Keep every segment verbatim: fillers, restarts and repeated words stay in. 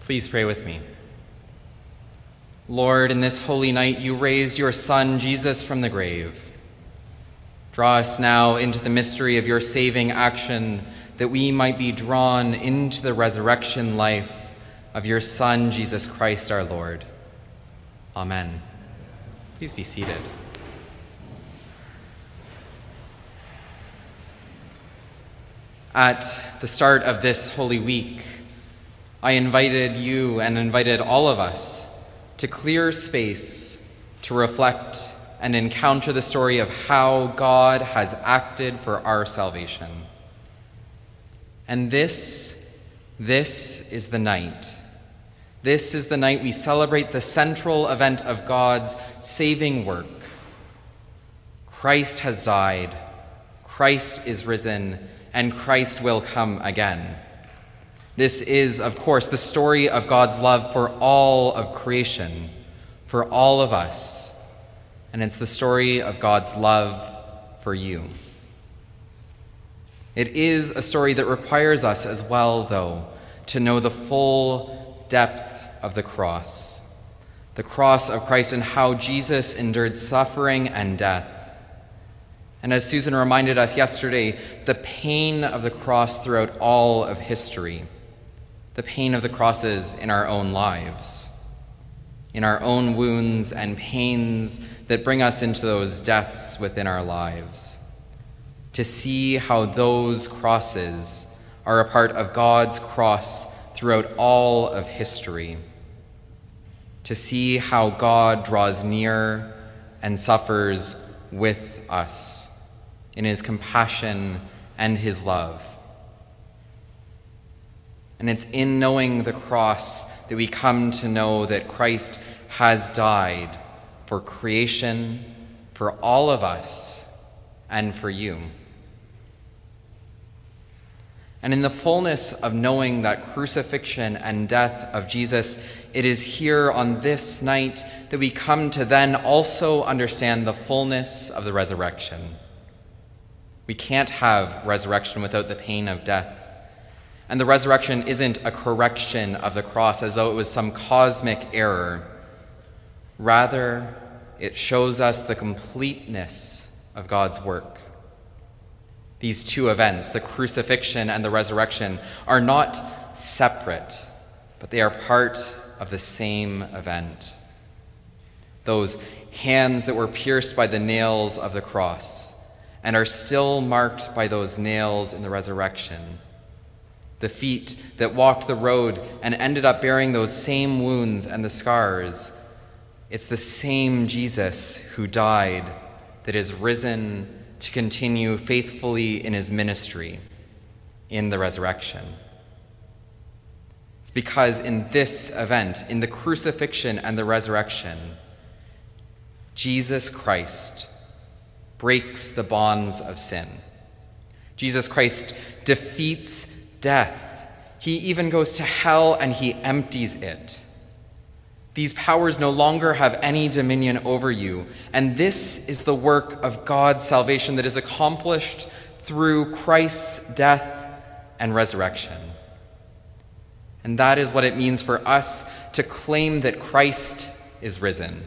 Please pray with me. Lord, in this holy night, you raised your Son, Jesus, from the grave. Draw us now into the mystery of your saving action, that we might be drawn into the resurrection life of your Son, Jesus Christ, our Lord. Amen. Please be seated. At the start of this Holy Week, I invited you and invited all of us to clear space to reflect and encounter the story of how God has acted for our salvation. And this, this is the night. This is the night we celebrate the central event of God's saving work. Christ has died, Christ is risen, and Christ will come again. This is, of course, the story of God's love for all of creation, for all of us, and it's the story of God's love for you. It is a story that requires us as well, though, to know the full depth of the cross, the cross of Christ and how Jesus endured suffering and death. And as Susan reminded us yesterday, the pain of the cross throughout all of history, the pain of the crosses in our own lives, in our own wounds and pains that bring us into those deaths within our lives, to see how those crosses are a part of God's cross throughout all of history, to see how God draws near and suffers with us in his compassion and his love. And it's in knowing the cross that we come to know that Christ has died for creation, for all of us, and for you. And in the fullness of knowing that crucifixion and death of Jesus, it is here on this night that we come to then also understand the fullness of the resurrection. We can't have resurrection without the pain of death. And the resurrection isn't a correction of the cross as though it was some cosmic error. Rather, it shows us the completeness of God's work. These two events, the crucifixion and the resurrection, are not separate, but they are part of the same event. Those hands that were pierced by the nails of the cross and are still marked by those nails in the resurrection. The feet that walked the road and ended up bearing those same wounds and the scars. It's the same Jesus who died that is risen to continue faithfully in his ministry in the resurrection. It's because in this event, in the crucifixion and the resurrection, Jesus Christ breaks the bonds of sin. Jesus Christ defeats death. He even goes to hell and he empties it. These powers no longer have any dominion over you, and this is the work of God's salvation that is accomplished through Christ's death and resurrection. And that is what it means for us to claim that Christ is risen.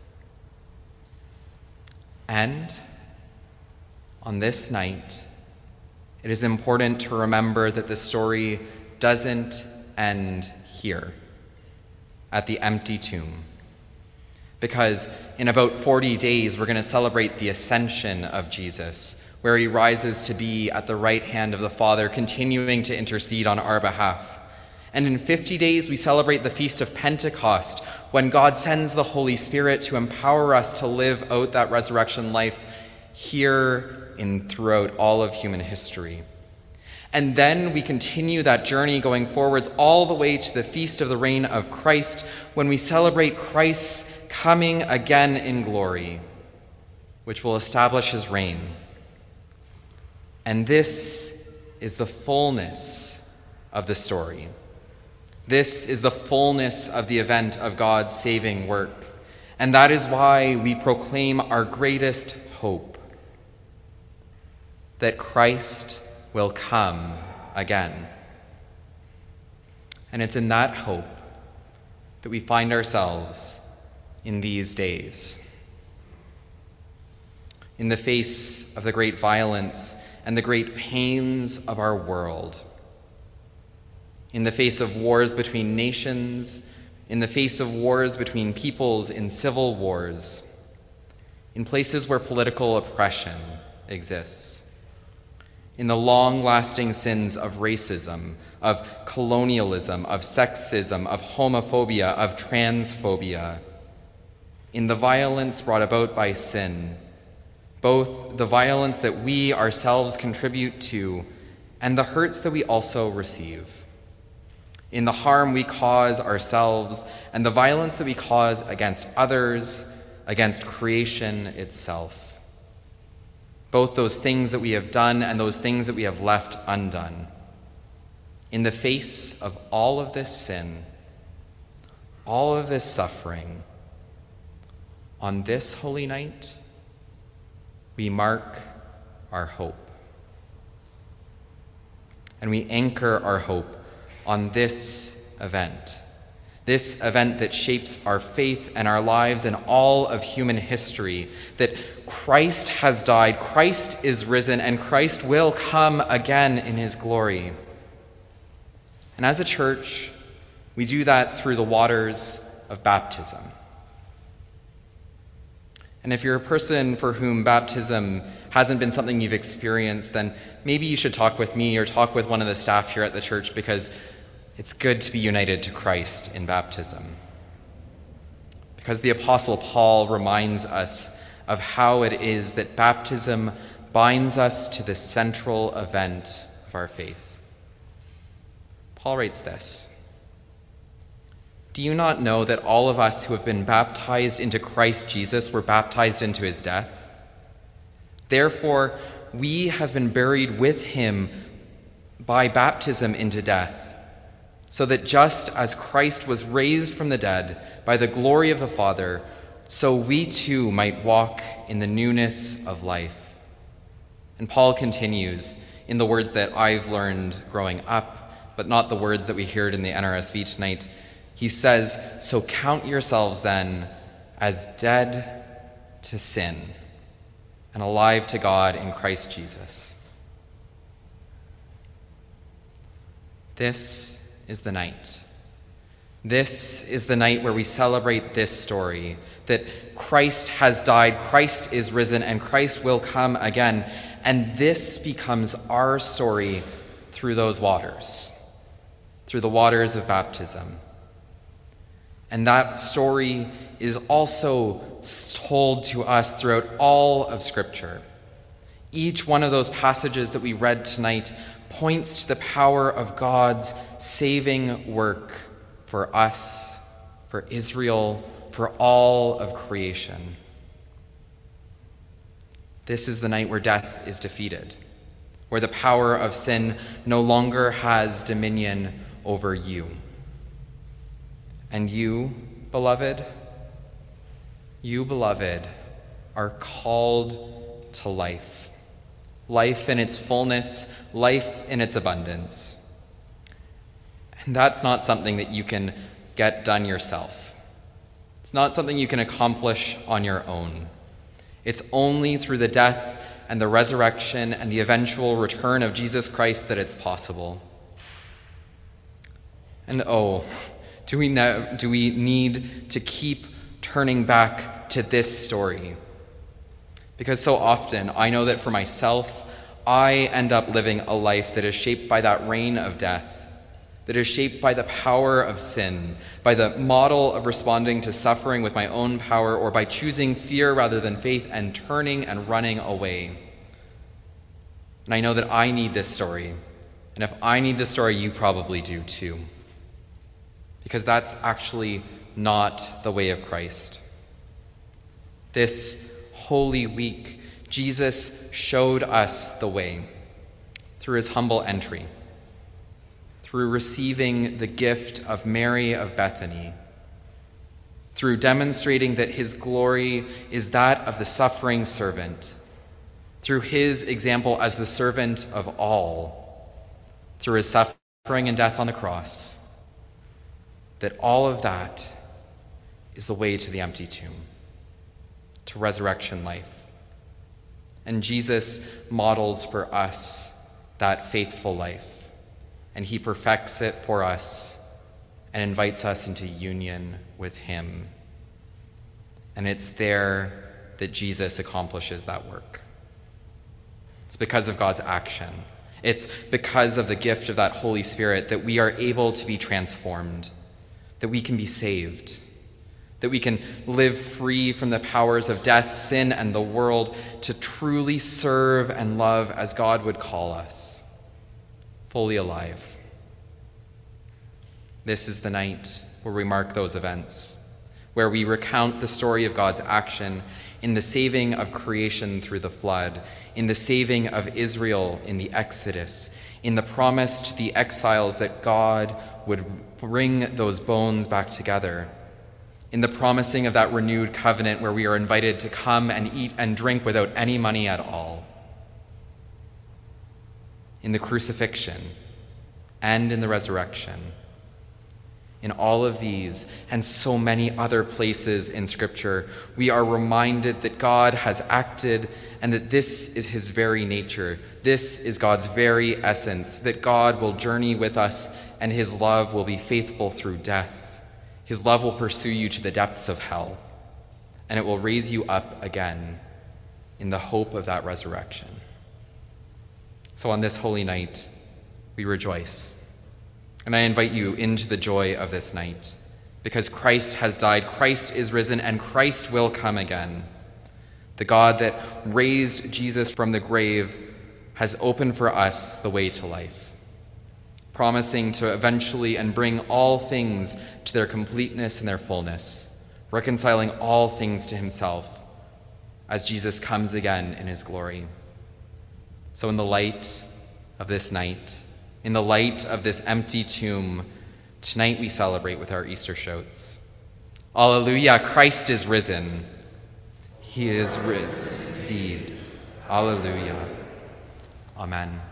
And on this night, it is important to remember that the story doesn't end here, at the empty tomb. Because in about forty days, we're going to celebrate the ascension of Jesus, where he rises to be at the right hand of the Father, continuing to intercede on our behalf. And in fifty days, we celebrate the Feast of Pentecost, when God sends the Holy Spirit to empower us to live out that resurrection life here in throughout all of human history. And then we continue that journey going forwards all the way to the Feast of the Reign of Christ, when we celebrate Christ's coming again in glory, which will establish his reign. And this is the fullness of the story. This is the fullness of the event of God's saving work. And that is why we proclaim our greatest hope, that Christ will come again. And it's in that hope that we find ourselves in these days. In the face of the great violence and the great pains of our world, in the face of wars between nations, in the face of wars between peoples in civil wars, in places where political oppression exists, in the long-lasting sins of racism, of colonialism, of sexism, of homophobia, of transphobia, in the violence brought about by sin, both the violence that we ourselves contribute to and the hurts that we also receive, in the harm we cause ourselves and the violence that we cause against others, against creation itself, both those things that we have done and those things that we have left undone. In the face of all of this sin, all of this suffering, on this holy night, we mark our hope. And we anchor our hope on this event, this event that shapes our faith and our lives and all of human history, that Christ has died, Christ is risen, and Christ will come again in his glory. And as a church, we do that through the waters of baptism. And if you're a person for whom baptism hasn't been something you've experienced, then maybe you should talk with me or talk with one of the staff here at the church, because it's good to be united to Christ in baptism. Because the Apostle Paul reminds us of how it is that baptism binds us to the central event of our faith. Paul writes this: "Do you not know that all of us who have been baptized into Christ Jesus were baptized into his death? Therefore, we have been buried with him by baptism into death, so that just as Christ was raised from the dead by the glory of the Father, so we too might walk in the newness of life." And Paul continues in the words that I've learned growing up, but not the words that we heard in the N R S V tonight. He says, "So count yourselves then as dead to sin and alive to God in Christ Jesus." This is the night. This is the night where we celebrate this story, that Christ has died, Christ is risen, and Christ will come again. And this becomes our story through those waters, through the waters of baptism. And that story is also told to us throughout all of Scripture. Each one of those passages that we read tonight points to the power of God's saving work for us, for Israel, for all of creation. This is the night where death is defeated, where the power of sin no longer has dominion over you. And you, beloved, you, beloved, are called to life. Life in its fullness, life in its abundance. And that's not something that you can get done yourself. It's not something you can accomplish on your own. It's only through the death and the resurrection and the eventual return of Jesus Christ that it's possible. And oh, do we know, do we need to keep turning back to this story? Because so often, I know that for myself, I end up living a life that is shaped by that reign of death, that is shaped by the power of sin, by the model of responding to suffering with my own power, or by choosing fear rather than faith and turning and running away. And I know that I need this story. And if I need this story, you probably do too. Because that's actually not the way of Christ. This Holy Week, Jesus showed us the way through his humble entry, through receiving the gift of Mary of Bethany, through demonstrating that his glory is that of the suffering servant, through his example as the servant of all, through his suffering and death on the cross, that all of that is the way to the empty tomb, to resurrection life. And Jesus models for us that faithful life, and he perfects it for us and invites us into union with him. And it's there that Jesus accomplishes that work. It's because of God's action. It's because of the gift of that Holy Spirit that we are able to be transformed, that we can be saved, that we can live free from the powers of death, sin, and the world to truly serve and love as God would call us, fully alive. This is the night where we mark those events, where we recount the story of God's action in the saving of creation through the flood, in the saving of Israel in the Exodus, in the promise to the exiles that God would bring those bones back together, in the promising of that renewed covenant where we are invited to come and eat and drink without any money at all, in the crucifixion and in the resurrection. In all of these and so many other places in Scripture, we are reminded that God has acted and that this is his very nature. This is God's very essence, that God will journey with us and his love will be faithful through death. His love will pursue you to the depths of hell, and it will raise you up again in the hope of that resurrection. So on this holy night, we rejoice. And I invite you into the joy of this night, because Christ has died, Christ is risen, and Christ will come again. The God that raised Jesus from the grave has opened for us the way to life, promising to eventually and bring all things to their completeness and their fullness, reconciling all things to himself as Jesus comes again in his glory. So in the light of this night, in the light of this empty tomb, tonight we celebrate with our Easter shouts. Alleluia, Christ is risen. He is risen indeed. Alleluia. Amen.